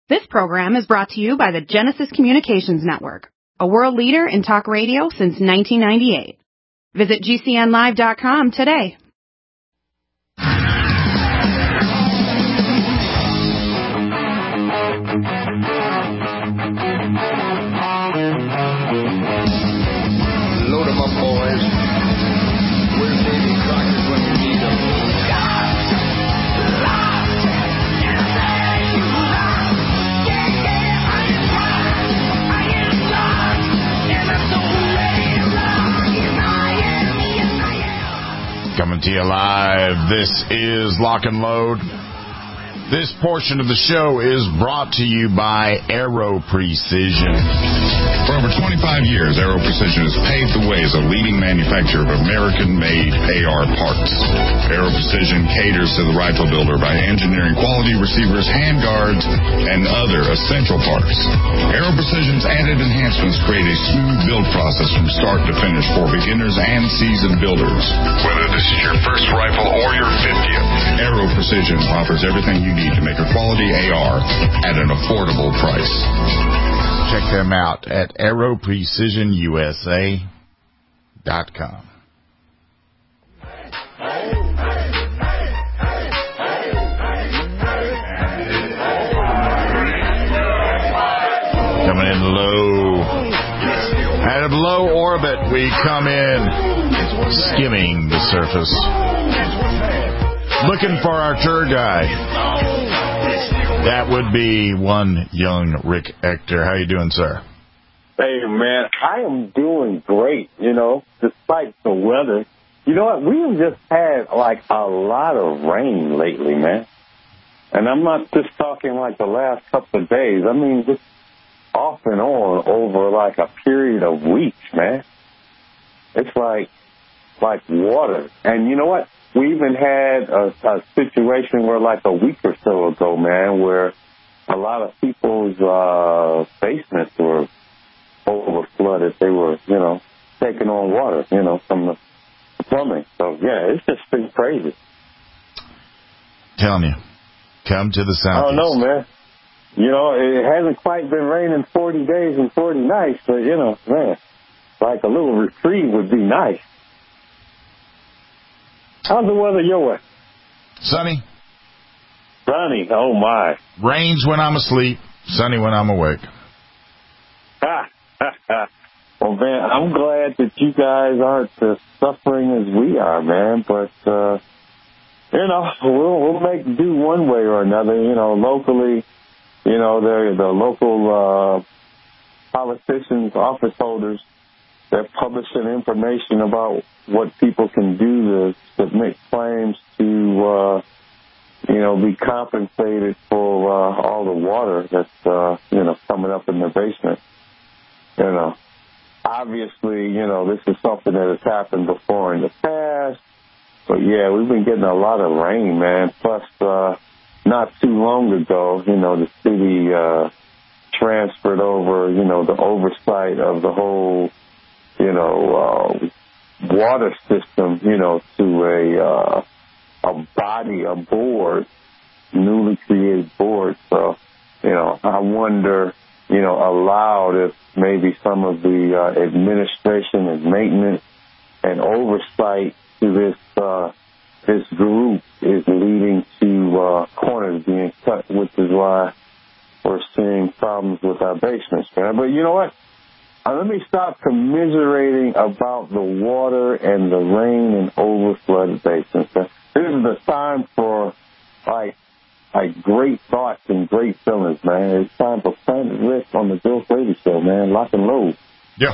This program is brought to you by the Genesis Communications Network, a world leader in talk radio since 1998. Visit GCNlive.com today. Load 'em up, boys. Where's Davy Crockett when you need him? Coming to you live, this is Lock and Load. This portion of the show is brought to you by Aero Precision. For over 25 years, Aero Precision has paved the way as a leading manufacturer of American-made AR parts. Aero Precision caters to the rifle builder by engineering quality receivers, handguards, and other essential parts. Aero Precision's added enhancements create a smooth build process from start to finish for beginners and seasoned builders. Whether this is your first rifle or your 50th, Aero Precision offers everything you need to make a quality AR at an affordable price. Check them out at aeroprecisionusa.com. Coming in low. Out of low orbit, we come in skimming the surface. Looking for our tour guide. That would be one young Rick Ector. How you doing, sir? Hey, man, I am doing great, despite the weather. You know what? We've just had, a lot of rain lately, man. And I'm not just talking, the last couple of days. I mean, just off and on over, a period of weeks, man. It's like water. And you know what? We even had a situation where, a week or so ago, man, where a lot of people's basements were over flooded. They were, taking on water, from the plumbing. So, yeah, it's just been crazy. Telling you, come to the southeast. I don't know, man. It hasn't quite been raining 40 days and 40 nights, but, man, a little reprieve would be nice. How's the weather your way? Sunny. Sunny, oh my. Rains when I'm asleep, sunny when I'm awake. Well, man, I'm glad that you guys aren't suffering as we are, man. But, we'll make do one way or another. Locally, the local politicians, office holders, they're publishing information about what people can do to submit claims to, be compensated for all the water that's, coming up in their basement. Obviously, this is something that has happened before in the past. But, yeah, we've been getting a lot of rain, man. Plus, not too long ago, the city transferred over, the oversight of the whole water system, to a body, a board, newly created board. So, I wonder, aloud if maybe some of the administration and maintenance and oversight to this group is leading to corners being cut, which is why we're seeing problems with our basements, man. But you know what? Let me stop commiserating about the water and the rain and overflooded basins. This is the time for, great thoughts and great feelings, man. It's time for Planet Rick on the Bill Brady Show, man. Lock and load. Yeah.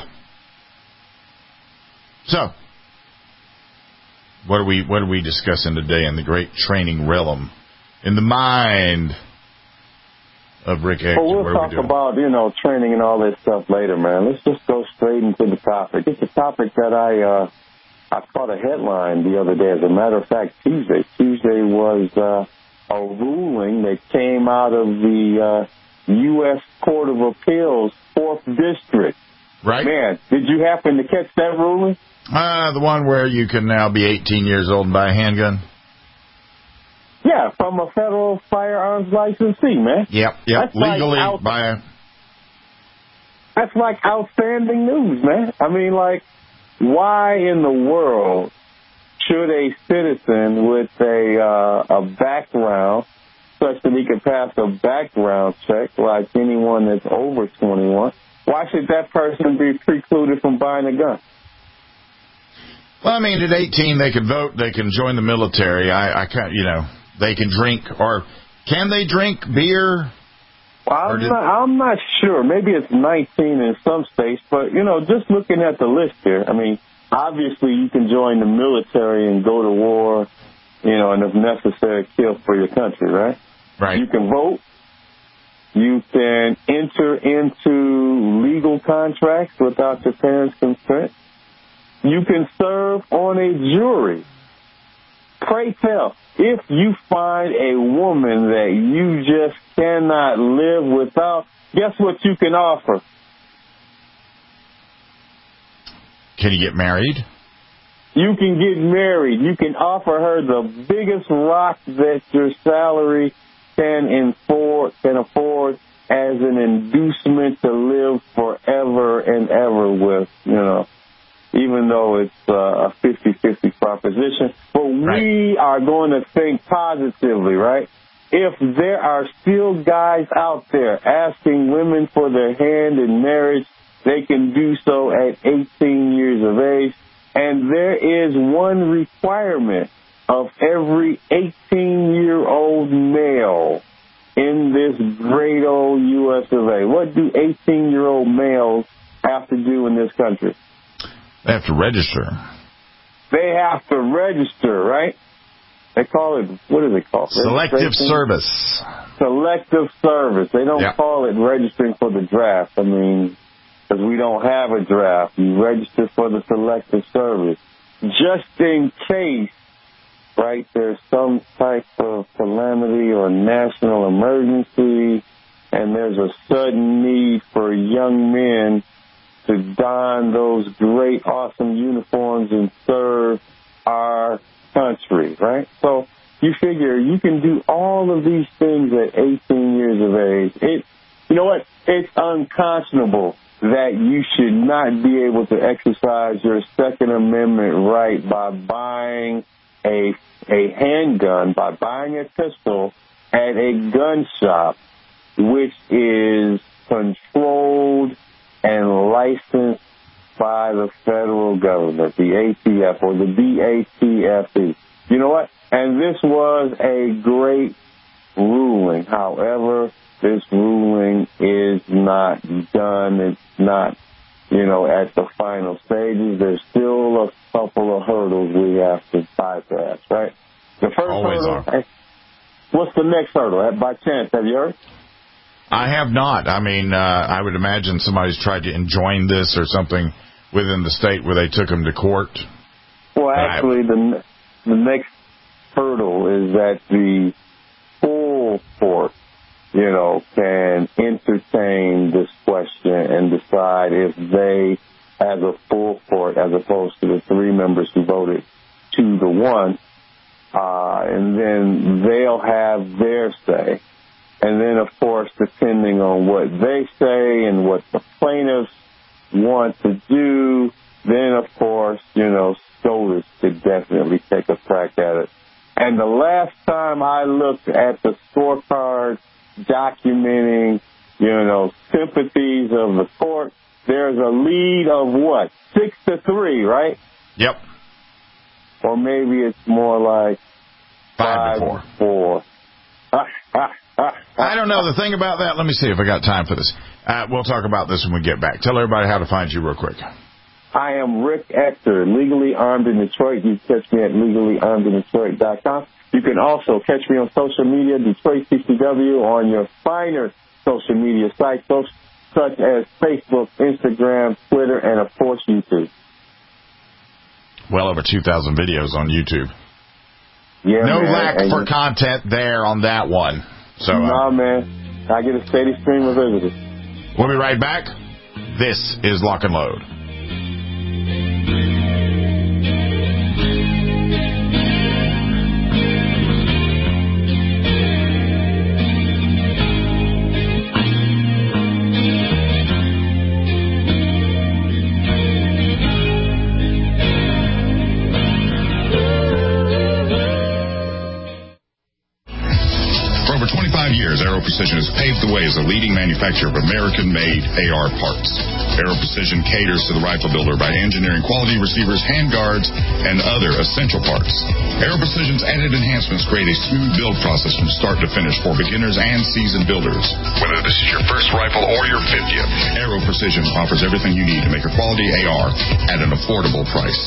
So, what are we discussing today in the great training realm? In the mind of Rick Ector. Well, we'll talk about, training and all that stuff later, man. Let's just go straight into the topic. It's a topic that I caught a headline the other day. As a matter of fact, Tuesday. Tuesday was a ruling that came out of the U.S. Court of Appeals, 4th District. Right. Man, did you happen to catch that ruling? The one where you can now be 18 years old and buy a handgun? Yeah, from a federal firearms licensee, man. Yep. That's Legally like by a... That's like outstanding news, man. I mean, like, why in the world should a citizen with a background such that he could pass a background check like anyone that's over 21, why should that person be precluded from buying a gun? Well, I mean, at 18, they can vote, they can join the military. I can't, they can drink, or can they drink beer? Well, I'm not sure. Maybe it's 19 in some states, but, just looking at the list here, I mean, obviously you can join the military and go to war, and if necessary, kill for your country, right? Right. You can vote. You can enter into legal contracts without your parents' consent. You can serve on a jury. Pray tell, if you find a woman that you just cannot live without, guess what you can offer? Can you get married? You can get married. You can offer her the biggest rock that your salary can afford as an inducement to live forever and ever with, even though it's a 50-50 proposition. But we are going to think positively, right? If there are still guys out there asking women for their hand in marriage, they can do so at 18 years of age. And there is one requirement of every 18-year-old male in this great old U.S. of A. What do 18-year-old males have to do in this country? They have to register. They have to register, right? They call it, what is it called? Selective service. Selective service. They don't call it registering for the draft. I mean, because we don't have a draft. You register for the selective service. Just in case, right, there's some type of calamity or national emergency, and there's a sudden need for young men to don those great, awesome uniforms and serve our country, right? So you figure you can do all of these things at 18 years of age. You know what? It's unconscionable that you should not be able to exercise your Second Amendment right by buying a handgun, by buying a pistol at a gun shop, which is controlled and licensed by the federal government, the ATF or the DATFE. You know what? And this was a great ruling. However, this ruling is not done. It's not, at the final stages. There's still a couple of hurdles we have to bypass, right? The first hurdle. What's the next hurdle? By chance, have you heard? I have not. I mean, I would imagine somebody's tried to enjoin this or something within the state where they took them to court. Well, actually, the next hurdle is that the full court, can entertain this question and decide if they, as a full court, as opposed to the 3 members who voted 2-1, and then they'll have their say. And then, of course, depending on what they say and what the plaintiffs want to do, then, of course, SCOTUS could definitely take a crack at it. And the last time I looked at the scorecard documenting, sympathies of the court, there's a lead of what? 6-3, right? Yep. Or maybe it's more like 5-4. I don't know. The thing about that, let me see if I got time for this. We'll talk about this when we get back. Tell everybody how to find you real quick. I am Rick Ector, Legally Armed in Detroit. You can catch me at legallyarmedindetroit.com. You can also catch me on social media, Detroit CCW, on your finer social media sites, such as Facebook, Instagram, Twitter, and, of course, YouTube. Well over 2,000 videos on YouTube. Yeah, no man. lack for content there on that one. So, no, man. I get a steady stream of visitors. We'll be right back. This is Lock and Load. Precision has paved the way as a leading manufacturer of American-made AR parts. Aero Precision caters to the rifle builder by engineering quality receivers, handguards, and other essential parts. Aero Precision's added enhancements create a smooth build process from start to finish for beginners and seasoned builders. Whether this is your first rifle or your 50th, Aero Precision offers everything you need to make a quality AR at an affordable price.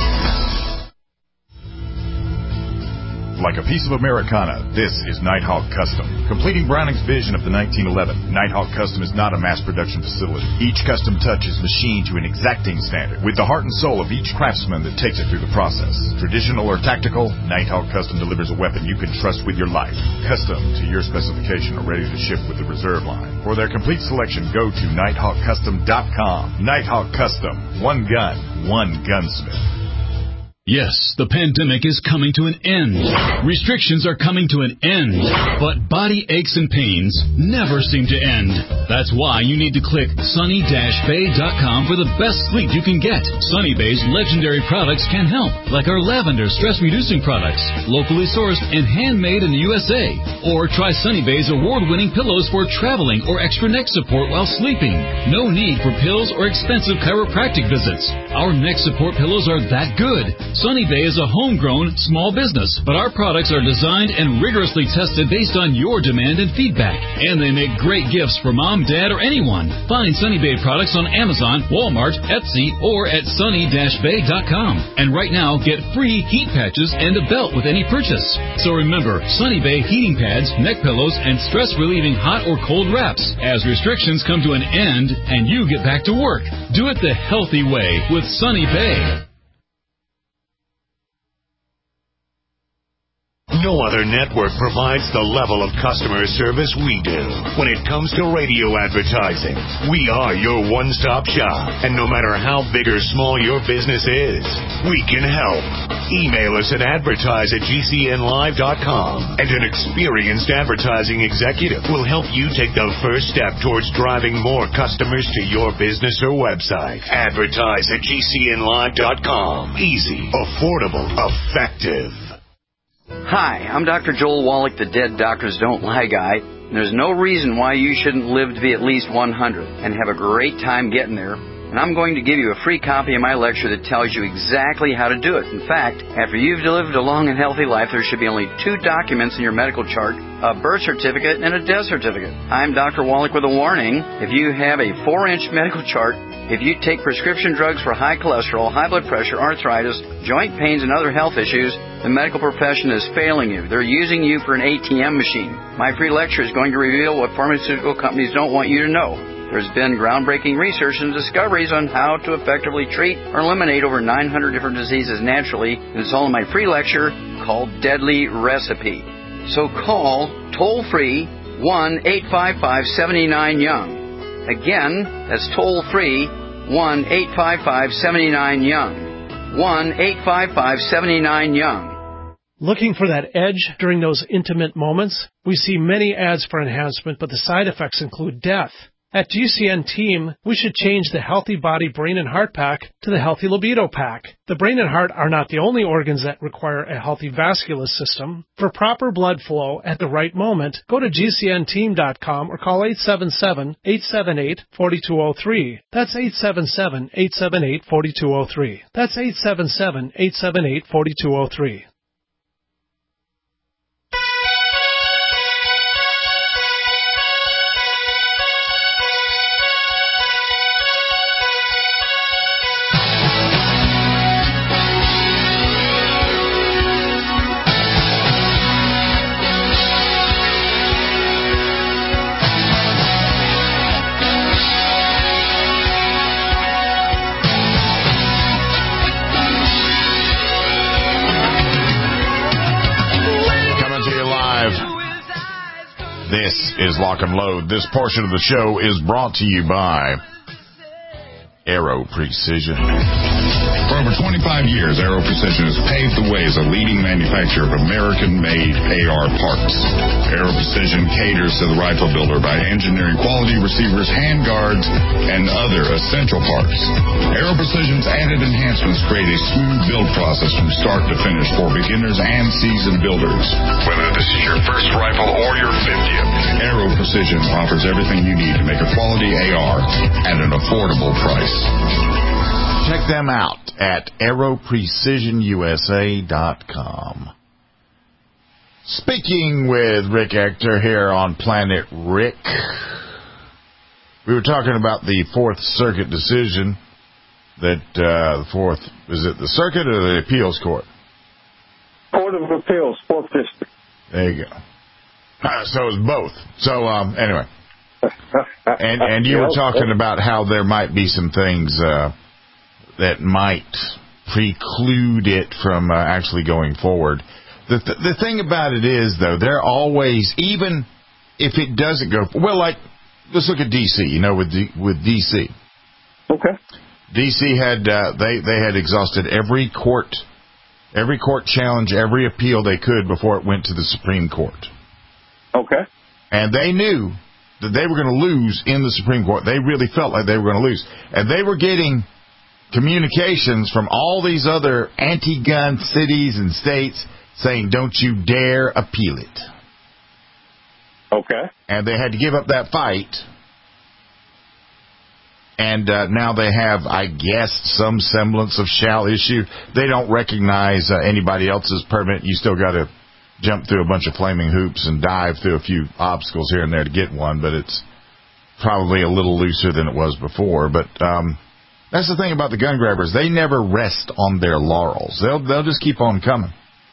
Like a piece of Americana, this is Nighthawk Custom. Completing Browning's vision of the 1911, Nighthawk Custom is not a mass production facility. Each custom touch is machined to an exacting standard, with the heart and soul of each craftsman that takes it through the process. Traditional or tactical, Nighthawk Custom delivers a weapon you can trust with your life. Custom to your specification or ready to ship with the reserve line. For their complete selection, go to NighthawkCustom.com. Nighthawk Custom. One gun, one gunsmith. Yes, the pandemic is coming to an end. Restrictions are coming to an end. But body aches and pains never seem to end. That's why you need to click sunny-bay.com for the best sleep you can get. Sunny Bay's legendary products can help, like our lavender stress-reducing products, locally sourced and handmade in the USA. Or try Sunny Bay's award-winning pillows for traveling or extra neck support while sleeping. No need for pills or expensive chiropractic visits. Our neck support pillows are that good. Sunny Bay is a homegrown small business, but our products are designed and rigorously tested based on your demand and feedback. And they make great gifts for mom, dad, or anyone. Find Sunny Bay products on Amazon, Walmart, Etsy, or at sunny-bay.com. And right now, get free heat patches and a belt with any purchase. So remember, Sunny Bay heating pads, neck pillows, and stress-relieving hot or cold wraps. As restrictions come to an end and you get back to work, do it the healthy way with Sunny Bay. No other network provides the level of customer service we do. When it comes to radio advertising, we are your one-stop shop. And no matter how big or small your business is, we can help. Email us at advertise@gcnlive.com, and an experienced advertising executive will help you take the first step towards driving more customers to your business or website. Advertise@gcnlive.com. Easy, affordable, effective. Hi, I'm Dr. Joel Wallach, the Dead Doctors Don't Lie guy, and there's no reason why you shouldn't live to be at least 100 and have a great time getting there. And I'm going to give you a free copy of my lecture that tells you exactly how to do it. In fact, after you've lived a long and healthy life, there should be only 2 documents in your medical chart, a birth certificate and a death certificate. I'm Dr. Wallach with a warning. If you have a 4-inch medical chart, if you take prescription drugs for high cholesterol, high blood pressure, arthritis, joint pains, and other health issues, the medical profession is failing you. They're using you for an ATM machine. My free lecture is going to reveal what pharmaceutical companies don't want you to know. There's been groundbreaking research and discoveries on how to effectively treat or eliminate over 900 different diseases naturally, and it's all in my free lecture called Deadly Recipe. So call toll-free 1-855-79-YOUNG. Again, that's toll-free 1-855-79-YOUNG. 1-855-79-YOUNG. Looking for that edge during those intimate moments? We see many ads for enhancement, but the side effects include death. At GCN Team, we should change the Healthy Body, Brain, and Heart Pack to the Healthy Libido Pack. The brain and heart are not the only organs that require a healthy vascular system. For proper blood flow at the right moment, go to GCNteam.com or call 877-878-4203. That's 877-878-4203. That's 877-878-4203. This is Lock and Load. This portion of the show is brought to you by Aero Precision. For over 25 years, Aero Precision has paved the way as a leading manufacturer of American-made AR parts. Aero Precision caters to the rifle builder by engineering quality receivers, handguards, and other essential parts. Aero Precision's added enhancements create a smooth build process from start to finish for beginners and seasoned builders. Whether this is your first rifle or your 50th, Aero Precision offers everything you need to make a quality AR at an affordable price. Check them out at aeroprecisionusa.com. Speaking with Rick Ector here on Planet Rick, we were talking about the Fourth Circuit decision that is it the Circuit or the Appeals Court? Court of Appeals, 4th District. There you go. So it's both. So anyway, and you were talking about how there might be some things that might preclude it from actually going forward. The thing about it is, though, they're always, even if it doesn't go, well, like, let's look at D.C., with D.C. Okay. D.C. had, they had exhausted every court challenge, every appeal they could before it went to the Supreme Court. Okay. And they knew that they were going to lose in the Supreme Court. They really felt like they were going to lose. And they were getting communications from all these other anti-gun cities and states saying, don't you dare appeal it. Okay. And they had to give up that fight. And now they have, I guess, some semblance of shall issue. They don't recognize anybody else's permit. You still got to jump through a bunch of flaming hoops and dive through a few obstacles here and there to get one, but it's probably a little looser than it was before. But that's the thing about the gun grabbers. They never rest on their laurels. They'll just keep on coming.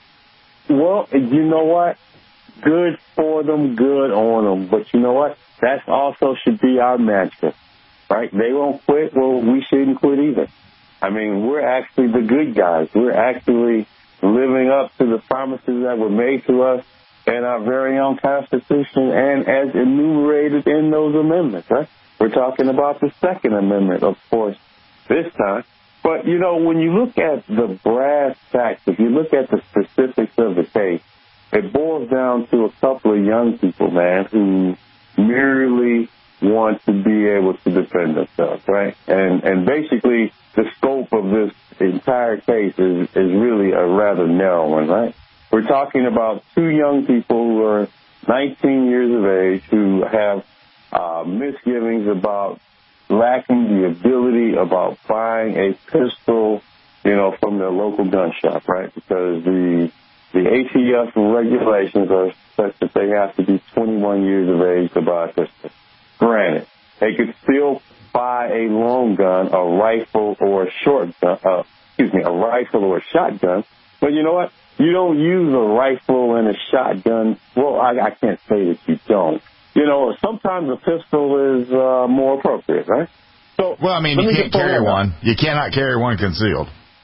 Well, you know what? Good for them, good on them. But you know what? That also should be our mantra, right? They won't quit. Well, we shouldn't quit either. I mean, we're actually the good guys. We're actually living up to the promises that were made to us in our very own Constitution and as enumerated in those amendments, right? We're talking about the Second Amendment, of course, this time. But, when you look at the brass tacks, if you look at the specifics of the case, it boils down to a couple of young people, man, who merely want to be able to defend themselves, right? And basically, the scope of this entire case is really a rather narrow one, right? We're talking about two young people who are 19 years of age who have misgivings about lacking the ability about buying a pistol, from their local gun shop, right? Because the ATF regulations are such that they have to be 21 years of age to buy a pistol. Granted, they could still buy a long gun, a rifle or a a rifle or a shotgun. But you know what? You don't use a rifle and a shotgun. Well, I can't say that you don't. Sometimes a pistol is more appropriate, right? So, well, I mean, you can't carry one. You cannot carry one concealed.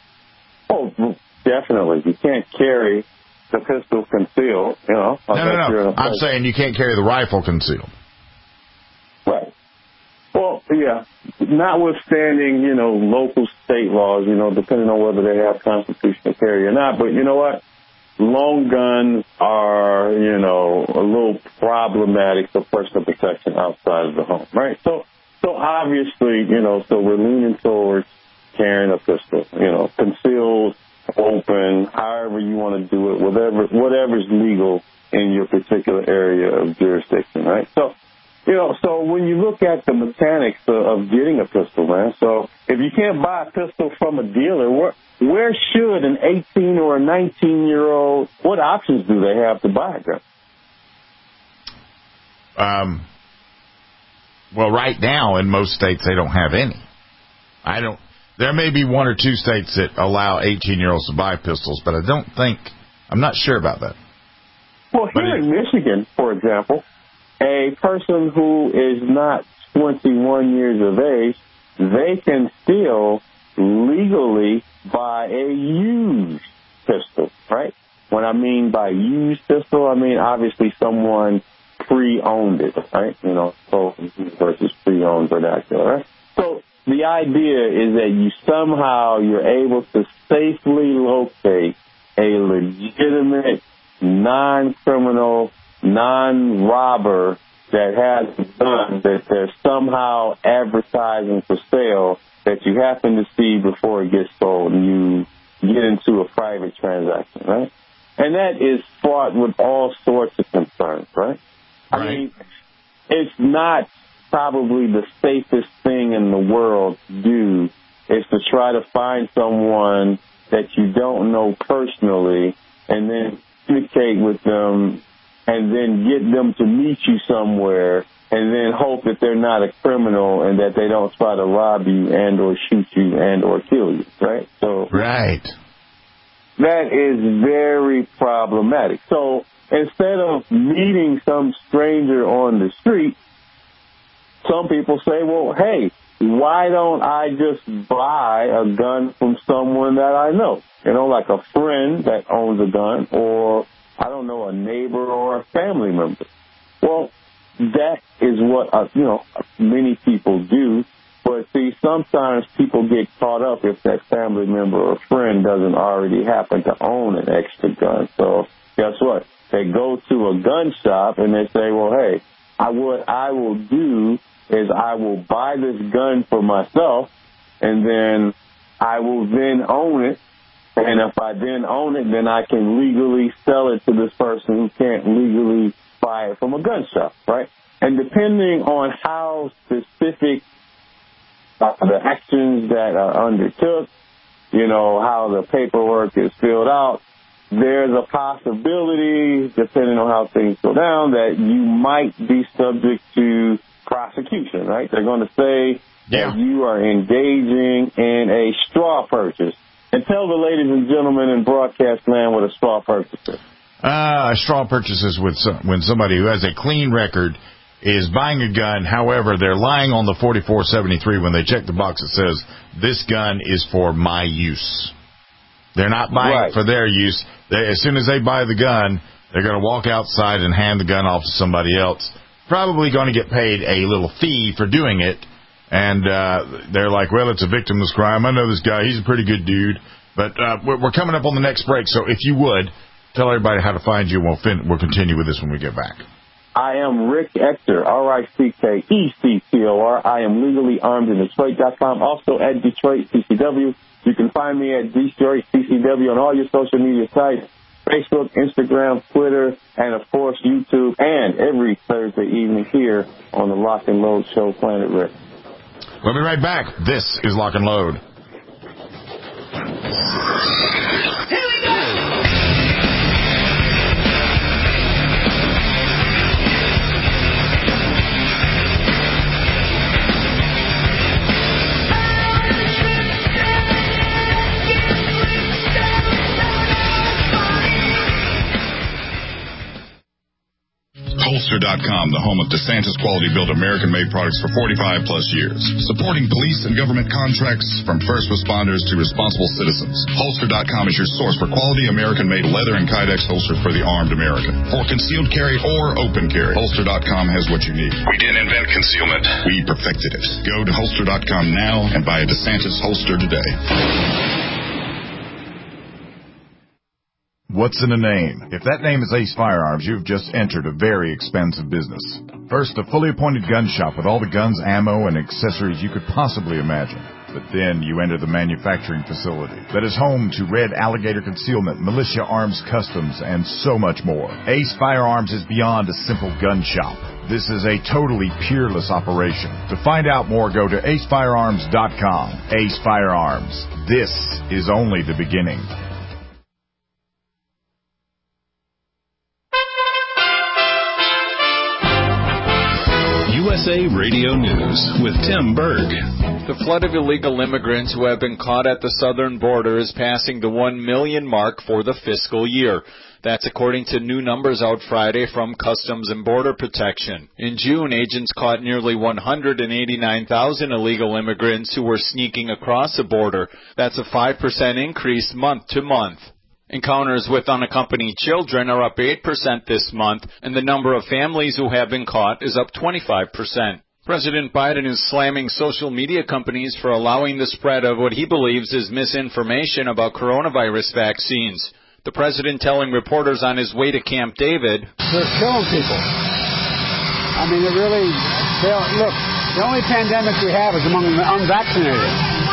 Oh, definitely. You can't carry the pistol concealed, No. I'm saying you can't carry the rifle concealed. Right. Well, yeah. Notwithstanding, local state laws, depending on whether they have constitutional carry or not. But you know what? Long guns are, a little problematic for personal protection outside of the home, right? So obviously, so we're leaning towards carrying a pistol, concealed, open, however you want to do it, whatever's legal in your particular area of jurisdiction, right? So, so when you look at the mechanics of getting a pistol, man, so if you can't buy a pistol from a dealer, where should an 18 or a 19-year-old, what options do they have to buy a gun? Well, right now in most states they don't have any. There may be one or two states that allow 18-year-olds to buy pistols, but I'm not sure about that. Well, here in Michigan, for example, a person who is not 21 years of age, they can still legally buy a used pistol, right? When I mean by used pistol, I mean obviously someone pre-owned it, right? So versus pre-owned vernacular, right? So the idea is that you're able to safely locate a legitimate, non-criminal, non-robber that has a gun that they're somehow advertising for sale that you happen to see before it gets sold and you get into a private transaction, right? And that is fraught with all sorts of concerns, right? I mean, it's not probably the safest thing in the world to do is to try to find someone that you don't know personally and then communicate with them and then get them to meet you somewhere and then hope that they're not a criminal and that they don't try to rob you and or shoot you and or kill you, right? So that is very problematic. So instead of meeting some stranger on the street, some people say, well, hey, why don't I just buy a gun from someone that I know? You know, like a friend that owns a gun or, I don't know, a neighbor or a family member. Well, that is what, many people do. But, see, sometimes people get caught up if that family member or friend doesn't already happen to own an extra gun. So guess what? They go to a gun shop and they say, well, hey, what I will do is I will buy this gun for myself, and then I will then own it. And if I then own it, then I can legally sell it to this person who can't legally buy it from a gun shop, right? And depending on how specific the actions that are undertook, how the paperwork is filled out, there's a possibility, depending on how things go down, that you might be subject to prosecution, right? They're going to say that you are engaging in a straw purchase. And tell the ladies and gentlemen in broadcast land what a straw purchase is. A straw purchase is when somebody who has a clean record is buying a gun. However, they're lying on the 4473 when they check the box that says, this gun is for my use. They're not buying it for their use. As soon as they buy the gun, they're going to walk outside and hand the gun off to somebody else. Probably going to get paid a little fee for doing it. And they're like, well, it's a victimless crime. I know this guy. He's a pretty good dude. But we're coming up on the next break. So if you would, tell everybody how to find you, and we'll continue with this when we get back. I am Rick Ector, RICKECTOR. I am legally armed in Detroit.com. Also at Detroit CCW. You can find me at Detroit CCW on all your social media sites. Facebook, Instagram, Twitter, and, of course, YouTube, and every Thursday evening here on the Lock and Load show, Planet Rick. We'll be right back. This is Lock and Load. Here we go! Holster.com, the home of DeSantis quality-built American-made products for 45-plus years. Supporting police and government contracts from first responders to responsible citizens. Holster.com is your source for quality American-made leather and Kydex holsters for the armed American. For concealed carry or open carry, Holster.com has what you need. We didn't invent concealment. We perfected it. Go to Holster.com now and buy a DeSantis holster today. What's in a name? If that name is Ace Firearms, you've just entered a very expensive business. First, a fully appointed gun shop with all the guns, ammo, and accessories you could possibly imagine. But then you enter the manufacturing facility that is home to Red Alligator Concealment, Militia Arms Customs, and so much more. Ace Firearms is beyond a simple gun shop. This is a totally peerless operation. To find out more, go to acefirearms.com. Ace Firearms. This is only the beginning. USA Radio News with Tim Berg. The flood of illegal immigrants who have been caught at the southern border is passing the 1 million mark for the fiscal year. That's according to new numbers out Friday from Customs and Border Protection. In June, agents caught nearly 189,000 illegal immigrants who were sneaking across the border. That's a 5% increase month to month. Encounters with unaccompanied children are up 8% this month, and the number of families who have been caught is up 25%. President Biden is slamming social media companies for allowing the spread of what he believes is misinformation about coronavirus vaccines. The president telling reporters on his way to Camp David, "They're killing people. I mean, look, the only pandemic we have is among the unvaccinated,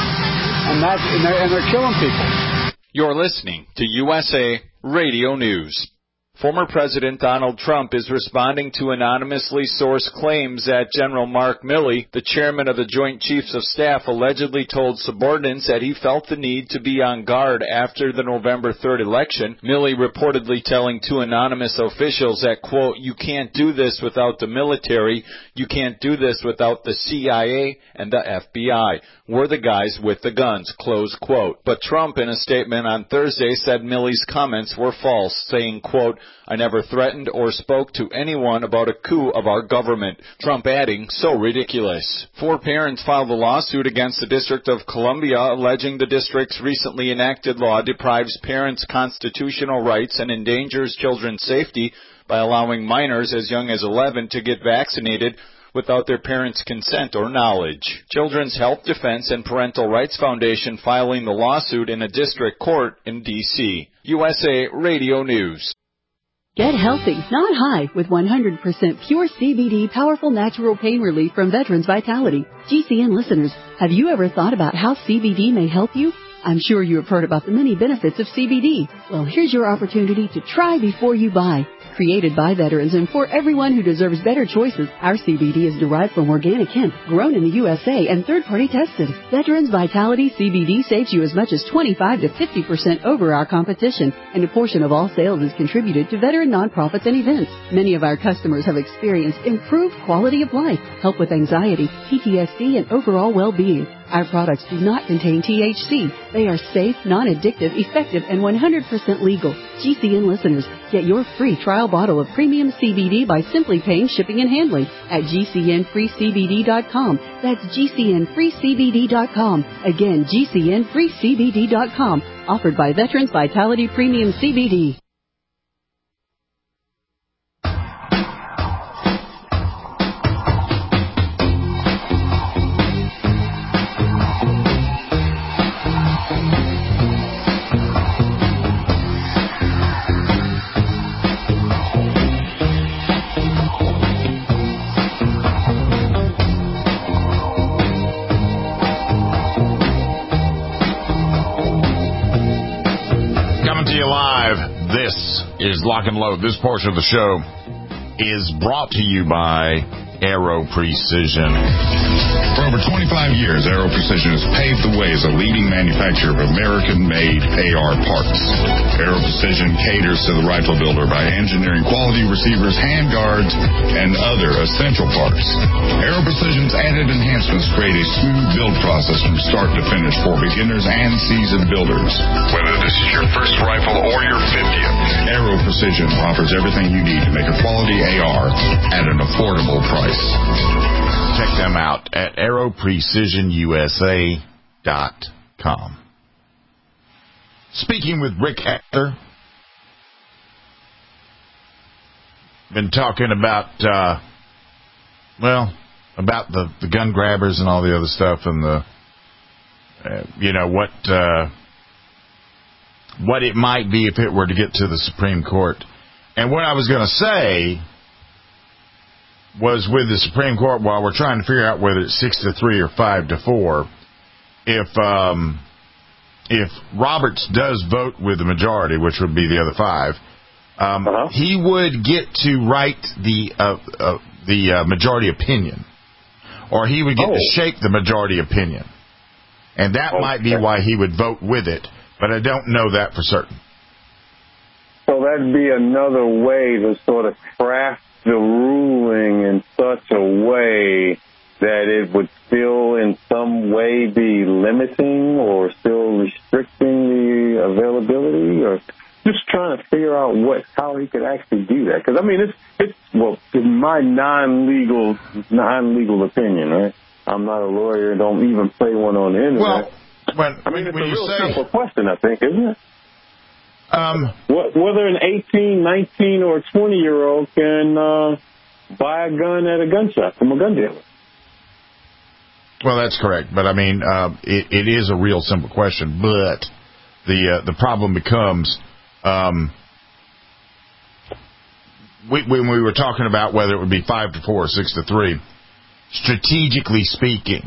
and they're killing people." You're listening to USA Radio News. Former President Donald Trump is responding to anonymously sourced claims that General Mark Milley, the chairman of the Joint Chiefs of Staff, allegedly told subordinates that he felt the need to be on guard after the November 3rd election. Milley reportedly telling two anonymous officials that, quote, "You can't do this without the military. You can't do this without the CIA and the FBI. We're the guys with the guns," close quote. But Trump, in a statement on Thursday, said Milley's comments were false, saying, quote, "I never threatened or spoke to anyone about a coup of our government." Trump adding, "So ridiculous." 4 parents filed a lawsuit against the District of Columbia, alleging the district's recently enacted law deprives parents' constitutional rights and endangers children's safety by allowing minors as young as 11 to get vaccinated without their parents' consent or knowledge. Children's Health Defense and Parental Rights Foundation filing the lawsuit in a district court in D.C. USA Radio News. Get healthy, not high, with 100% pure CBD powerful natural pain relief from Veterans Vitality. GCN listeners, have you ever thought about how CBD may help you? I'm sure you have heard about the many benefits of CBD. Well, here's your opportunity to try before you buy. Created by veterans and for everyone who deserves better choices, our CBD is derived from organic hemp, grown in the USA and third-party tested. Veterans Vitality CBD saves you as much as 25 to 50% over our competition, and a portion of all sales is contributed to veteran nonprofits and events. Many of our customers have experienced improved quality of life, help with anxiety, PTSD, and overall well-being. Our products do not contain THC. They are safe, non-addictive, effective, and 100% legal. GCN listeners, get your free trial bottle of premium CBD by simply paying shipping and handling at GCNFreeCBD.com. That's GCNFreeCBD.com. Again, GCNFreeCBD.com. Offered by Veterans Vitality Premium CBD. This is Lock and Load. This portion of the show is brought to you by Aero Precision. For over 25 years, Aero Precision has paved the way as a leading manufacturer of American-made AR parts. Aero Precision caters to the rifle builder by engineering quality receivers, handguards, and other essential parts. Aero Precision's added enhancements create a smooth build process from start to finish for beginners and seasoned builders. Whether this is your first rifle or your 50th, Aero Precision offers everything you need to make a quality AR at an affordable price. Check them out at AeroPrecisionUSA.com. Speaking with Rick Hector, been talking about, about the gun grabbers and all the other stuff and the, what it might be if it were to get to the Supreme Court. And what I was going to say was with the Supreme Court, while we're trying to figure out whether it's 6-3 or 5-4, if Roberts does vote with the majority, which would be the other 5, he would get to write the majority opinion, or he would get to shape the majority opinion, and that might be why he would vote with it, but I don't know that for certain. So that'd be another way to sort of craft the ruling in such a way that it would still in some way be limiting or still restricting the availability, or just trying to figure out how he could actually do that. Because, I mean, it's my non-legal opinion, right? I'm not a lawyer, don't even play one on the internet. Well, it's a real simple question, I think, isn't it? Whether an 18, 19, or 20-year-old can buy a gun at a gun shop from a gun dealer. Well, that's correct. But, I mean, it is a real simple question. But the problem becomes when we were talking about whether it would be 5-4 or 6-3, strategically speaking,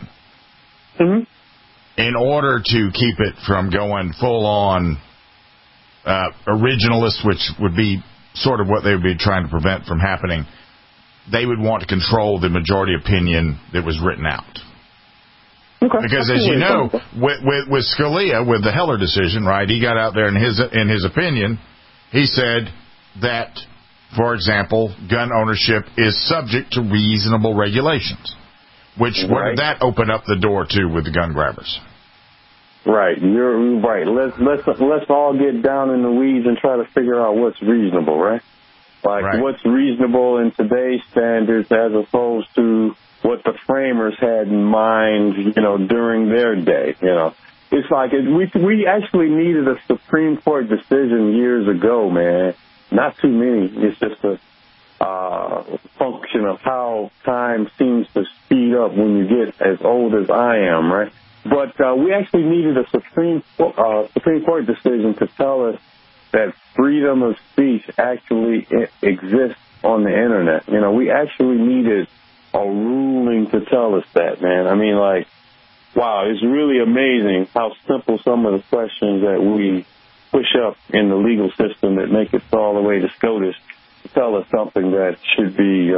in order to keep it from going full-on originalist, which would be sort of what they would be trying to prevent from happening, they would want to control the majority opinion that was written out. Okay. Because, as you know, with Scalia, with the Heller decision, right, he got out there in his opinion, he said that, for example, gun ownership is subject to reasonable regulations. Which, what did that open up the door to with the gun grabbers? Right, you're right. Let's all get down in the weeds and try to figure out what's reasonable, right? Like what's reasonable in today's standards as opposed to what the framers had in mind, you know, during their day. You know, it's like we actually needed a Supreme Court decision years ago, man. Not too many. It's just a function of how time seems to speed up when you get as old as I am, right? But we actually needed a Supreme Court decision to tell us that freedom of speech actually exists on the Internet. You know, we actually needed a ruling to tell us that, man. I mean, like, wow, it's really amazing how simple some of the questions that we push up in the legal system that make it all the way to SCOTUS to tell us something that should be,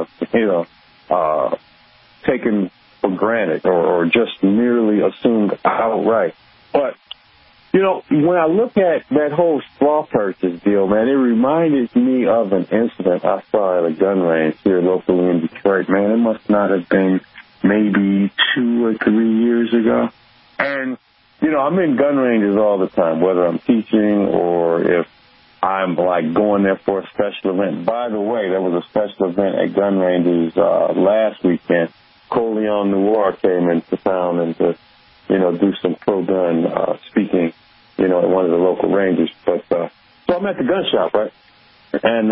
taken for granted or just merely assumed outright. But, you know, when I look at that whole straw purchase deal, man, it reminded me of an incident I saw at a gun range here locally in Detroit, man. It must not have been maybe 2 or 3 years ago. And, you know, I'm in gun ranges all the time, whether I'm teaching or if I'm, like, going there for a special event. By the way, there was a special event at gun ranges last weekend. Coleon Noir came into town and to, you know, do some pro-gun speaking, you know, at one of the local ranges. But so I'm at the gun shop, right? And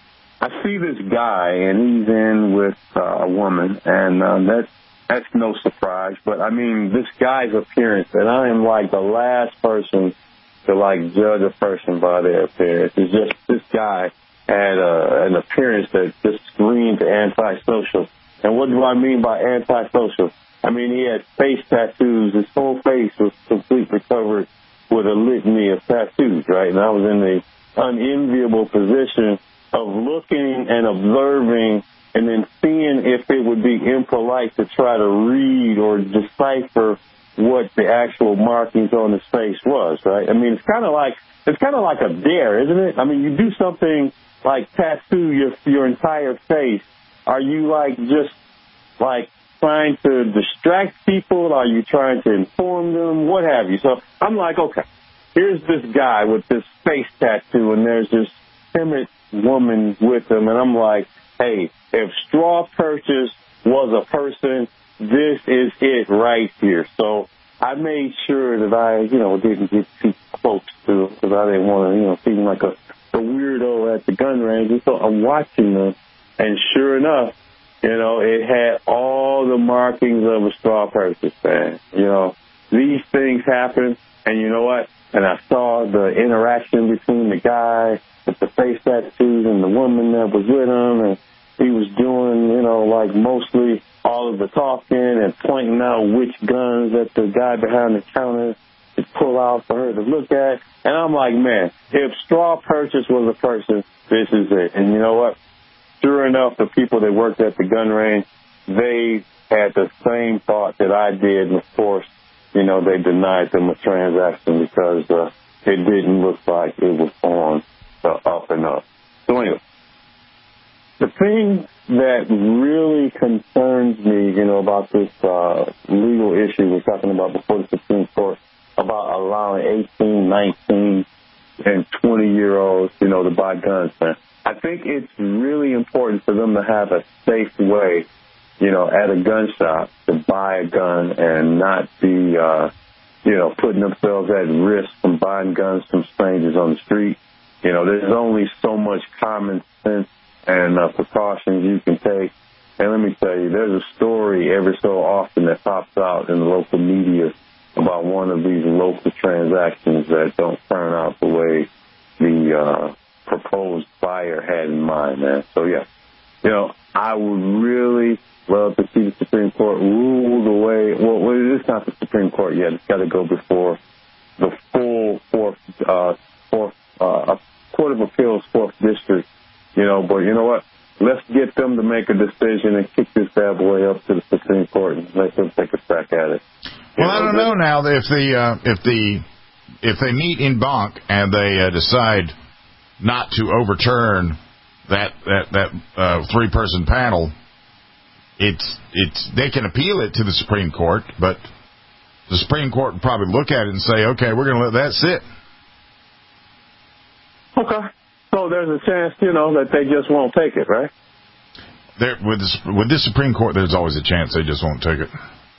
I see this guy, and he's in with a woman, and that's no surprise. But, I mean, this guy's appearance, and I am like the last person to, like, judge a person by their appearance. It's just this guy had an appearance that just screamed antisocial. And what do I mean by antisocial? I mean, he had face tattoos. His whole face was completely covered with a litany of tattoos, right? And I was in the unenviable position of looking and observing and then seeing if it would be impolite to try to read or decipher what the actual markings on his face was, right? I mean, it's kind of like a dare, isn't it? I mean, you do something like tattoo your entire face. Are you like just like trying to distract people? Are you trying to inform them? What have you? So I'm like, okay, here's this guy with this face tattoo, and there's this timid woman with him, and I'm like, hey, if straw purchase was a person, this is it right here. So I made sure that I, you know, didn't get too close to him because I didn't want to, you know, seem like a weirdo at the gun range. And so I'm watching them, and sure enough, you know, it had all the markings of a straw purchase, man. You know, these things happen, and you know what? And I saw the interaction between the guy with the face tattoos and the woman that was with him, and he was doing, you know, like mostly all of the talking and pointing out which guns that the guy behind the counter could pull out for her to look at. And I'm like, man, if straw purchase was a person, this is it. And you know what? Sure enough, the people that worked at the gun range, they had the same thought that I did. And, of course, you know, they denied them a transaction because it didn't look like it was on the up and up. So anyway, the thing that really concerns me, you know, about this legal issue we're talking about before the Supreme Court, about allowing 18, 19, and 20-year-olds, you know, to buy guns, man. I think it's really important for them to have a safe way, you know, at a gun shop to buy a gun and not be, you know, putting themselves at risk from buying guns from strangers on the street. You know, there's only so much common sense and precautions you can take And let me tell you, there's a story every so often that pops out in the local media about one of these local transactions that don't turn out the way the proposed buyer had in mind, man. So, yeah, you know, I would really love to see the Supreme Court rule the way, well, it's not the Supreme Court yet. It's got to go before the full Court of Appeals, 4th District, you know, but you know what? Let's get them to make a decision and kick this bad boy up to the Supreme Court and let them take a crack at it. Well, I don't know now if they meet in Bonk and they decide not to overturn that 3-person panel, it's they can appeal it to the Supreme Court, but the Supreme Court would probably look at it and say, okay, we're going to let that sit. Okay. So there's a chance, you know, that they just won't take it, right? With the Supreme Court, there's always a chance they just won't take it.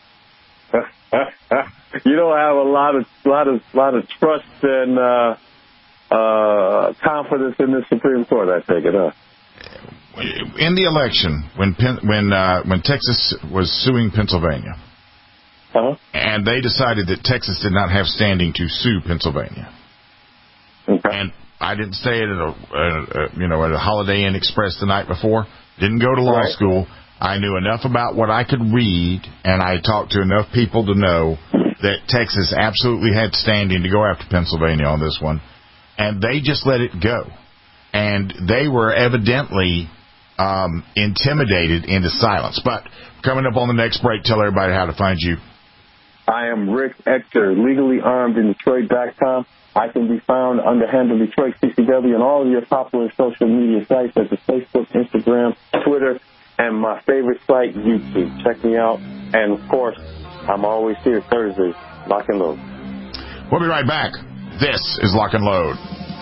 You don't have a lot of trust and confidence in the Supreme Court, I take it, huh? In the election, when Texas was suing Pennsylvania, and they decided that Texas did not have standing to sue Pennsylvania, and I didn't stay at a Holiday Inn Express the night before. Didn't go to law school. I knew enough about what I could read, and I talked to enough people to know that Texas absolutely had standing to go after Pennsylvania on this one, and they just let it go. And they were evidently intimidated into silence. But coming up on the next break, tell everybody how to find you. I am Rick Ector, legallyarmedindetroit.com. I can be found under handle Detroit CCW and all of your popular social media sites such as Facebook, Instagram, Twitter, and my favorite site, YouTube. Check me out. And, of course, I'm always here Thursdays, Lock and Load. We'll be right back. This is Lock and Load.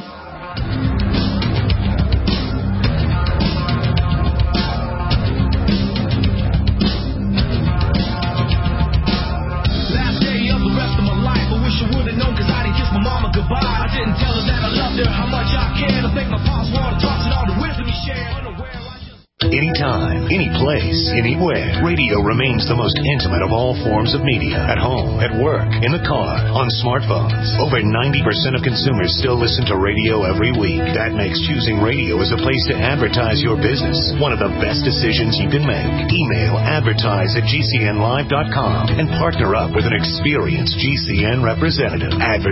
I didn't tell her that I loved her, how much I cared. I think my pops wanted to talk and all the wisdom he shared. Anytime, any place, anywhere, radio remains the most intimate of all forms of media. At home, at work, in the car, on smartphones. Over 90% of consumers still listen to radio every week. That makes choosing radio as a place to advertise your business one of the best decisions you can make. Email advertise@gcnlive.com and partner up with an experienced GCN representative.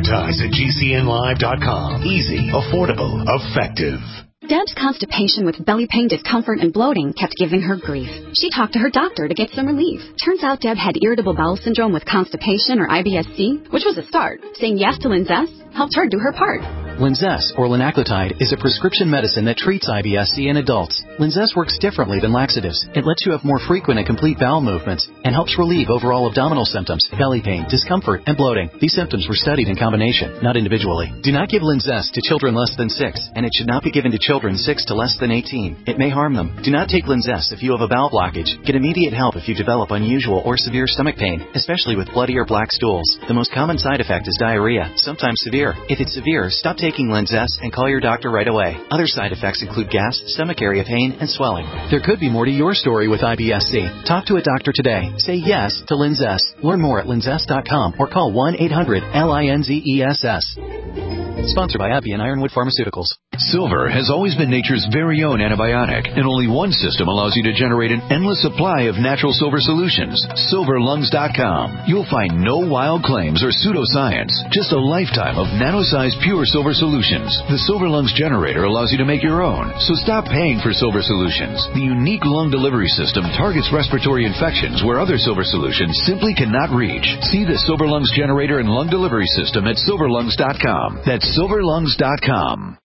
Advertise@gcnlive.com. Easy, affordable, effective. Deb's constipation with belly pain, discomfort, and bloating kept giving her grief. She talked to her doctor to get some relief. Turns out Deb had irritable bowel syndrome with constipation, or IBS-C, which was a start. Saying yes to Linzess helped her do her part. Linzess, or linaclotide, is a prescription medicine that treats IBS-C in adults. Linzess works differently than laxatives. It lets you have more frequent and complete bowel movements and helps relieve overall abdominal symptoms, belly pain, discomfort, and bloating. These symptoms were studied in combination, not individually. Do not give Linzess to children less than 6, and it should not be given to children 6 to less than 18. It may harm them. Do not take Linzess if you have a bowel blockage. Get immediate help if you develop unusual or severe stomach pain, especially with bloody or black stools. The most common side effect is diarrhea, sometimes severe. If it's severe, stop taking Linzess and call your doctor right away. Other side effects include gas, stomach area pain, and swelling. There could be more to your story with IBS-C. Talk to a doctor today. Say yes to Linzess. Learn more at linzess.com or call 1-800-LINZESS. Sponsored by AbbVie and Ironwood Pharmaceuticals. Silver has always been nature's very own antibiotic, and only one system allows you to generate an endless supply of natural silver solutions. SilverLungs.com. You'll find no wild claims or pseudoscience, just a lifetime of nano-sized pure silver solutions. The Silver Lungs generator allows you to make your own, so stop paying for silver solutions. The unique lung delivery system targets respiratory infections where other silver solutions simply cannot reach. See the Silver Lungs generator and lung delivery system at SilverLungs.com. That's SilverLungs.com.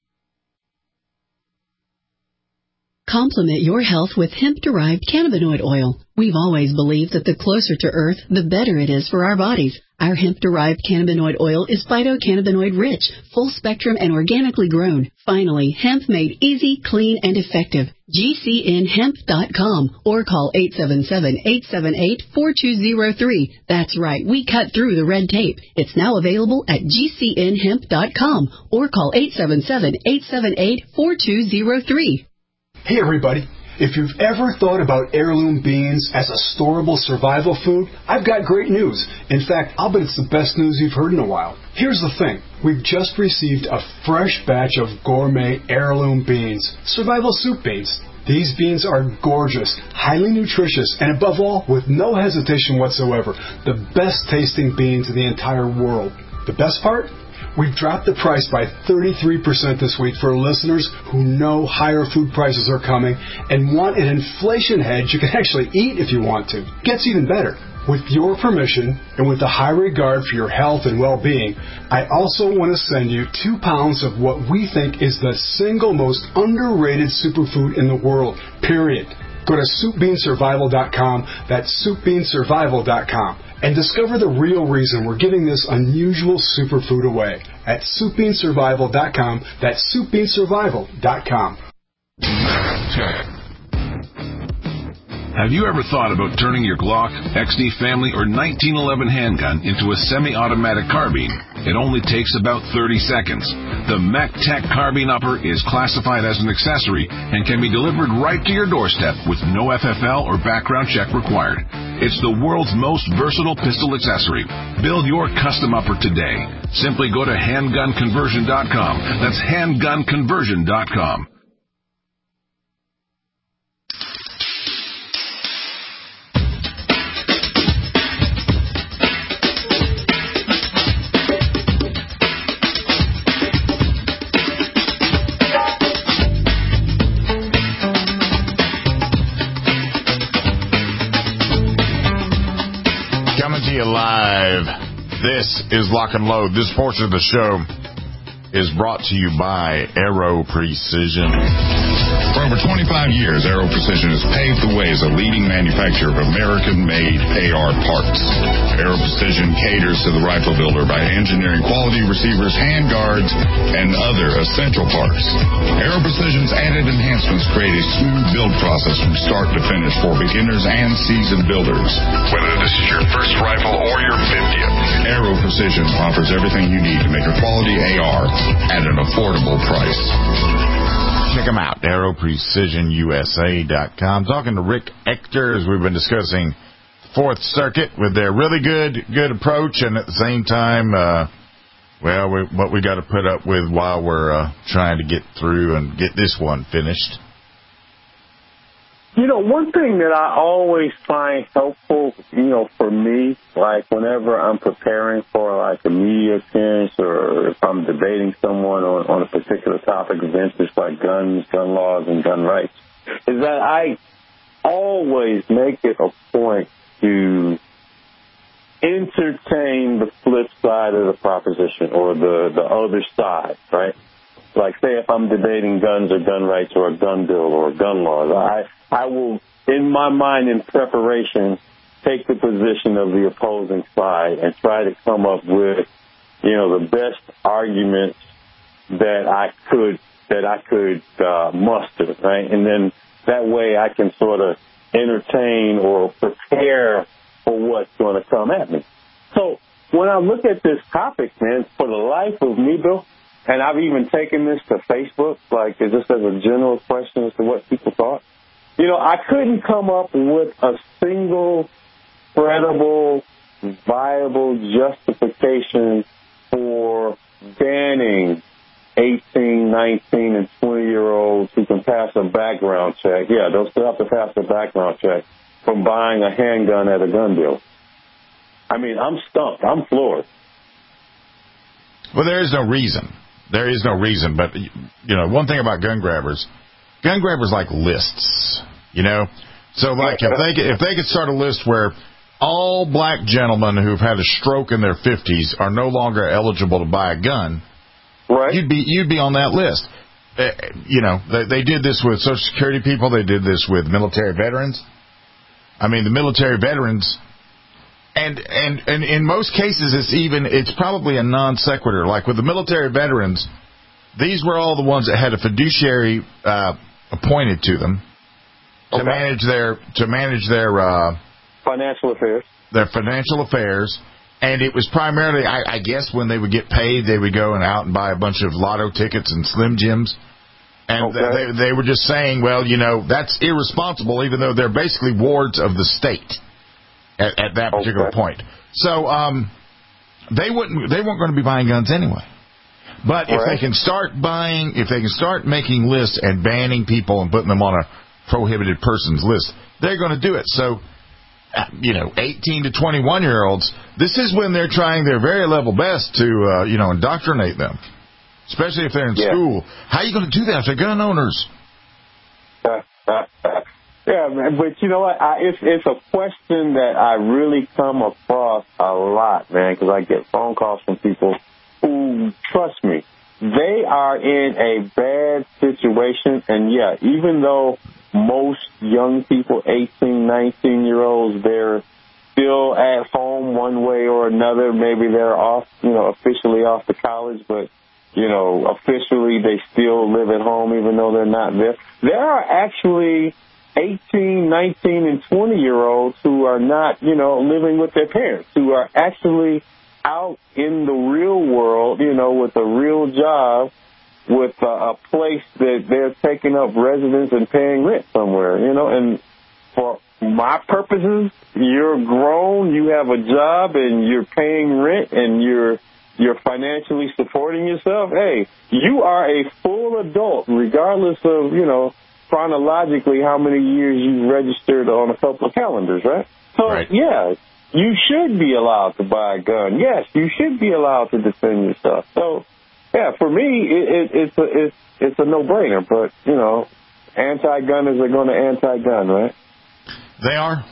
Complement your health with hemp-derived cannabinoid oil. We've always believed that the closer to Earth, the better it is for our bodies. Our hemp-derived cannabinoid oil is phytocannabinoid-rich, full-spectrum, and organically grown. Finally, hemp made easy, clean, and effective. GCNhemp.com or call 877-878-4203. That's right, we cut through the red tape. It's now available at GCNhemp.com or call 877-878-4203. Hey everybody, If you've ever thought about heirloom beans as a storable survival food, I've got great news. In fact, I'll bet it's the best news you've heard in a while. Here's the thing. We've just received a fresh batch of gourmet heirloom beans, survival soup beans. These beans are gorgeous, highly nutritious, and above all, with no hesitation whatsoever, the best tasting beans in the entire world. The best part? We've dropped the price by 33% this week for listeners who know higher food prices are coming and want an inflation hedge you can actually eat if you want to. Gets even better. With your permission, and with a high regard for your health and well-being, I also want to send you 2 pounds of what we think is the single most underrated superfood in the world, period. Go to SoupBeanSurvival.com, that's SoupBeanSurvival.com, and discover the real reason we're giving this unusual superfood away at SoupBeanSurvival.com, that's SoupBeanSurvival.com. Have you ever thought about turning your Glock, XD Family, or 1911 handgun into a semi-automatic carbine? It only takes about 30 seconds. The MacTech Carbine Upper is classified as an accessory and can be delivered right to your doorstep with no FFL or background check required. It's the world's most versatile pistol accessory. Build your custom upper today. Simply go to handgunconversion.com. That's handgunconversion.com. Live. This is Lock and Load. This portion of the show is brought to you by Aero Precision. For over 25 years, Aero Precision has paved the way as a leading manufacturer of American-made AR parts. Aero Precision caters to the rifle builder by engineering quality receivers, handguards, and other essential parts. Aero Precision's added enhancements create a smooth build process from start to finish for beginners and seasoned builders. Whether this is your first rifle or your 50th, Aero Precision offers everything you need to make a quality AR at an affordable price. Check them out, AeroPrecisionUSA.com. Talking to Rick Ector as we've been discussing Fourth Circuit with their really good approach, and at the same time, what we got to put up with while we're trying to get through and get this one finished. You know, one thing that I always find helpful, for me, like whenever I'm preparing for like a media appearance or if I'm debating someone on a particular topic of interest like guns, gun laws, and gun rights, is that I always make it a point to entertain the flip side of the proposition or the other side, right? Like, say, if I'm debating guns or gun rights or a gun bill or gun laws, I will, in my mind, in preparation, take the position of the opposing side and try to come up with, the best arguments that I could muster, right? And then that way I can sort of entertain or prepare for what's going to come at me. So when I look at this topic, man, for the life of me, Bill, and I've even taken this to Facebook, like just as a general question as to what people thought. I couldn't come up with a single credible, viable justification for banning 18, 19, and 20-year-olds who can pass a background check. Yeah, they'll still have to pass a background check from buying a handgun at a gun deal. I mean, I'm stumped. I'm floored. Well, there is no reason. There is no reason, but, one thing about gun grabbers like lists, So, like, if they could start a list where all black gentlemen who've had a stroke in their 50s are no longer eligible to buy a gun, right? You'd be on that list. They did this with Social Security people. They did this with military veterans. I mean, the military veterans... And in most cases, it's probably a non sequitur. Like with the military veterans, these were all the ones that had a fiduciary appointed to them to manage their financial affairs. Their financial affairs, and it was primarily, I guess, when they would get paid, they would go out and buy a bunch of lotto tickets and Slim Jims, And they were just saying, well, that's irresponsible, even though they're basically wards of the state at that particular point. So they weren't going to be buying guns anyway. But if they can start making lists and banning people and putting them on a prohibited persons list, they're going to do it. So, 18 to 21-year-olds, this is when they're trying their very level best to, indoctrinate them. Especially if they're in school. How are you going to do that if they're gun owners? Yeah, man, but you know what? It's a question that I really come across a lot, man, because I get phone calls from people who, trust me, they are in a bad situation. And, even though most young people, 18, 19-year-olds, they're still at home one way or another. Maybe they're off, officially off to college, but officially they still live at home even though they're not there. There are actually 18, 19, and 20-year-olds who are not, living with their parents, who are actually out in the real world, with a real job, with a place that they're taking up residence and paying rent somewhere, and for my purposes, you're grown, you have a job, and you're paying rent, and you're financially supporting yourself. Hey, you are a full adult, regardless of, chronologically how many years you've registered on a couple of calendars, right? So, you should be allowed to buy a gun. Yes, you should be allowed to defend yourself. So, for me, it's a no-brainer. But, anti-gunners are going to anti-gun, right? They are.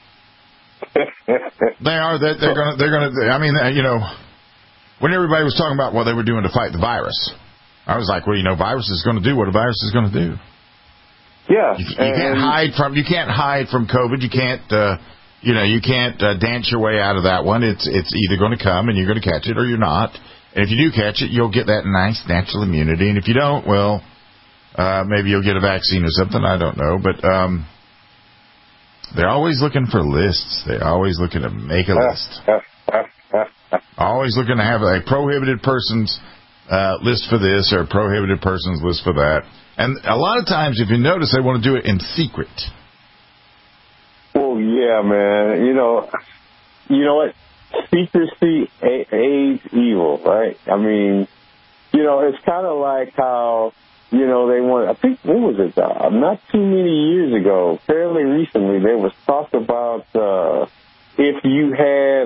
They are. They're going to. I mean, when everybody was talking about what they were doing to fight the virus, I was like, well, virus is going to do what a virus is going to do. Yeah. You can't hide from COVID. You can't, you can't dance your way out of that one. It's either going to come and you're going to catch it or you're not. And if you do catch it, you'll get that nice natural immunity. And if you don't, well, maybe you'll get a vaccine or something. I don't know. But they're always looking for lists. They're always looking to make a list. Always looking to have a prohibited persons list for this or a prohibited persons list for that. And a lot of times, if you notice, they want to do it in secret. Well, yeah, man. You know what? Secrecy aids evil, right? I mean, it's kind of like how, they want, I think, what was it? Not too many years ago, fairly recently, there was talk about if you had,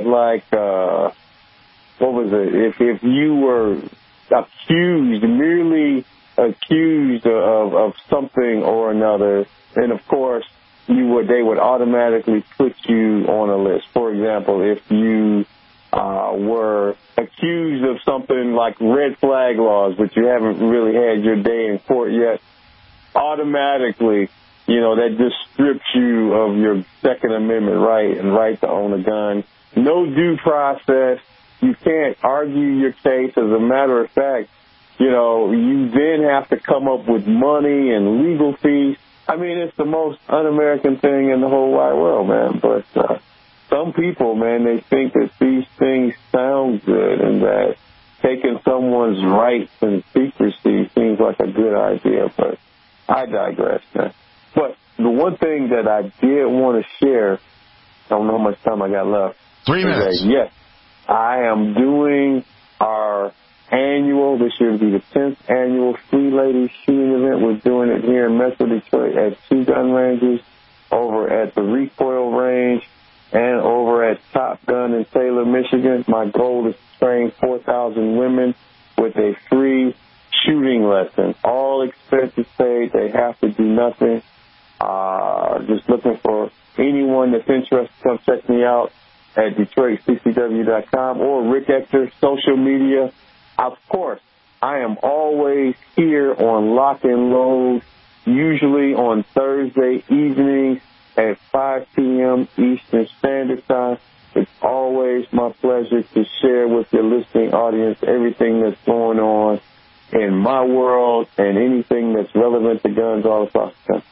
what was it? If you were merely accused of something or another, and of course they would automatically put you on a list. For example, if you were accused of something like red flag laws, but you haven't really had your day in court yet, automatically, that just strips you of your Second Amendment right and right to own a gun. No due process. You can't argue your case. As a matter of fact, you then have to come up with money and legal fees. I mean, it's the most un-American thing in the whole wide world, man. But some people, man, they think that these things sound good and that taking someone's rights and secrecy seems like a good idea. But I digress, man. But the one thing that I did want to share, I don't know how much time I got left. 3 minutes. Yes, I am doing our annual, this year will be the 10th annual Free Ladies Shooting Event. We're doing it here in Metro Detroit at 2 gun ranges, over at the Recoil Range, and over at Top Gun in Taylor, Michigan. My goal is to train 4,000 women with a free shooting lesson. All expenses paid. They have to do nothing. Just looking for anyone that's interested to come check me out at DetroitCCW.com or Rick Ector, social media. Of course, I am always here on Lock and Load, usually on Thursday evenings at 5 p.m. Eastern Standard Time. It's always my pleasure to share with your listening audience everything that's going on in my world and anything that's relevant to guns all across the country.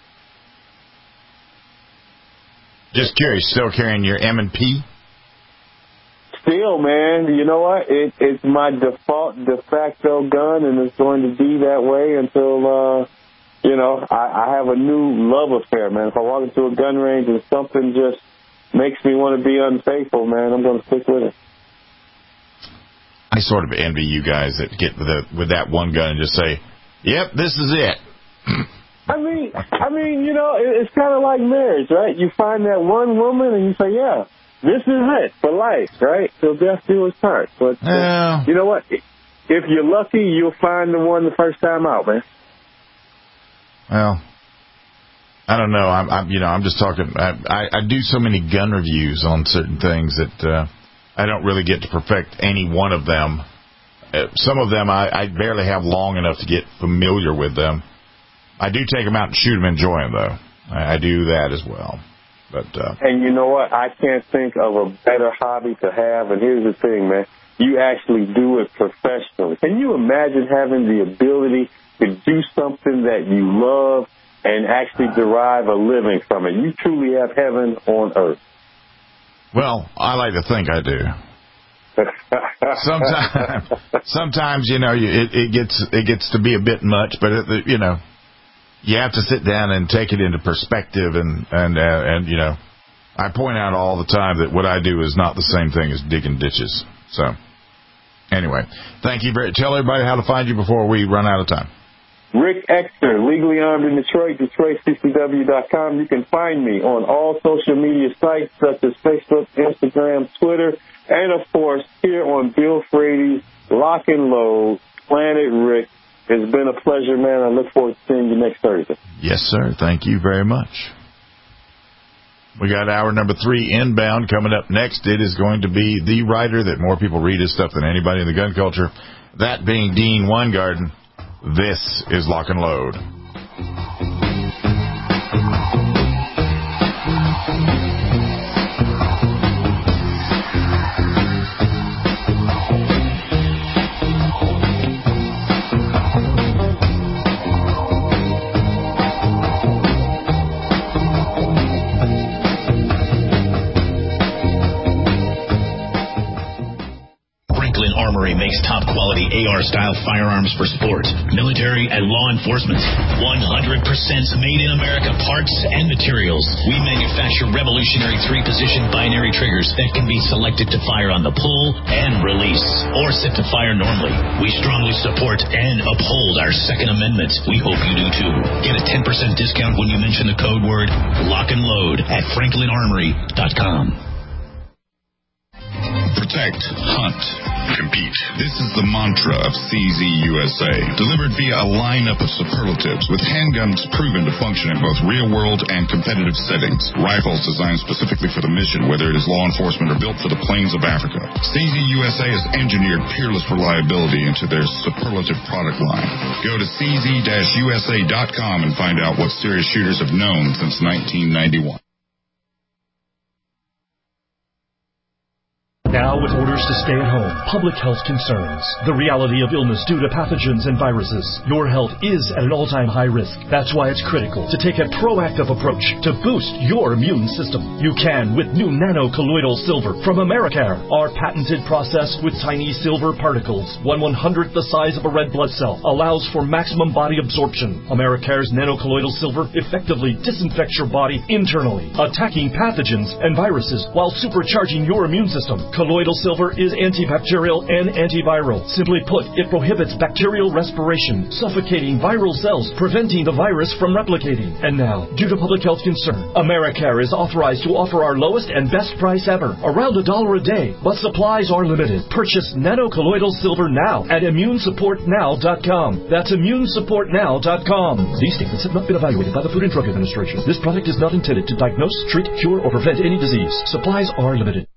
Just curious, still carrying your M&P? Still, man, you know what? It's my default de facto gun, and it's going to be that way until you know, I have a new love affair, man. If I walk into a gun range and something just makes me want to be unfaithful, man, I'm going to stick with it. I sort of envy you guys that get with that one gun and just say, "Yep, this is it." I mean, you know, it's kind of like marriage, right? You find that one woman and you say, "Yeah, this is it for life," right? Till death do us part. But you know what? If you're lucky, you'll find the one the first time out, man. Well, I don't know. I'm just talking. I do so many gun reviews on certain things that I don't really get to perfect any one of them. Some of them I barely have long enough to get familiar with them. I do take them out and shoot them, enjoy them though. I do that as well. But and you know what? I can't think of a better hobby to have. And here's the thing, man. You actually do it professionally. Can you imagine having the ability to do something that you love and actually derive a living from it? You truly have heaven on earth. Well, I like to think I do. Sometimes you know, it gets to be a bit much, but you know, you have to sit down and take it into perspective, and you know, I point out all the time that what I do is not the same thing as digging ditches. So, anyway, thank you. Tell everybody how to find you before we run out of time. Rick Exter, legally armed in Detroit, DetroitCCW.com. You can find me on all social media sites such as Facebook, Instagram, Twitter, and, of course, here on Bill Frady's Lock and Load, Planet Rick. It's been a pleasure, man. I look forward to seeing you next Thursday. Yes, sir. Thank you very much. We got hour number 3 inbound coming up next. It is going to be the writer that more people read his stuff than anybody in the gun culture, that being Dean Weingarten. This is Lock and Load. Makes top-quality AR-style firearms for sport, military, and law enforcement. 100% made in America parts and materials. We manufacture revolutionary 3-position binary triggers that can be selected to fire on the pull and release, or set to fire normally. We strongly support and uphold our Second Amendment. We hope you do too. Get a 10% discount when you mention the code word Lock and Load at FranklinArmory.com. Protect, hunt, compete. This is the mantra of CZ USA, delivered via a lineup of superlatives with handguns proven to function in both real-world and competitive settings. Rifles designed specifically for the mission, whether it is law enforcement or built for the plains of Africa. CZ USA has engineered peerless reliability into their superlative product line. Go to cz-usa.com and find out what serious shooters have known since 1991. Now with orders to stay at home, public health concerns, the reality of illness due to pathogens and viruses, your health is at an all-time high risk. That's why it's critical to take a proactive approach to boost your immune system. You can with new nano-colloidal silver from Americare. Our patented process with tiny silver particles, 1/100th the size of a red blood cell, allows for maximum body absorption. Americare's nano-colloidal silver effectively disinfects your body internally, attacking pathogens and viruses while supercharging your immune system. Colloidal silver is antibacterial and antiviral. Simply put, it prohibits bacterial respiration, suffocating viral cells, preventing the virus from replicating. And now, due to public health concern, Americare is authorized to offer our lowest and best price ever, around $1 a day, but supplies are limited. Purchase nano-colloidal silver now at ImmuneSupportNow.com. That's ImmuneSupportNow.com. These statements have not been evaluated by the Food and Drug Administration. This product is not intended to diagnose, treat, cure, or prevent any disease. Supplies are limited.